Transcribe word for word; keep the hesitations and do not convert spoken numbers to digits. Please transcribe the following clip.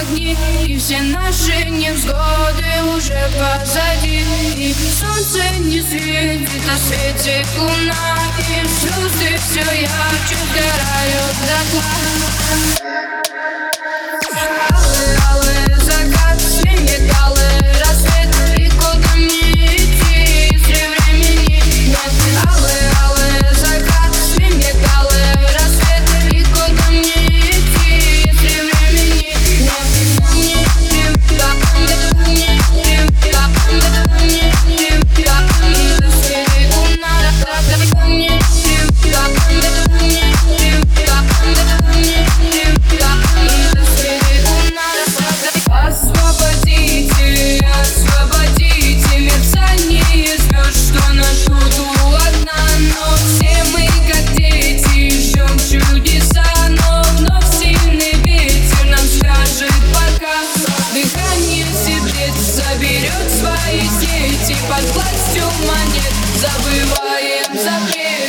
одни, и все наши невзгоды уже позади. И солнце не светит, а светит луна, и звезды все ярче сгорают дотла. Алый, алый закат сменит алый рассвет, и куда мне идти, если времени нет? Алый, алый закат сменит алый рассвет, и куда мне идти, если времени нет? Освободите, освободите мерцание звезд, что нас ждут одна. Но все мы, как дети, ждем чудеса, но вновь сильный ветер нам скажет пока. Дыхание сердец заберет свои сети, под властью монет забываем запрет.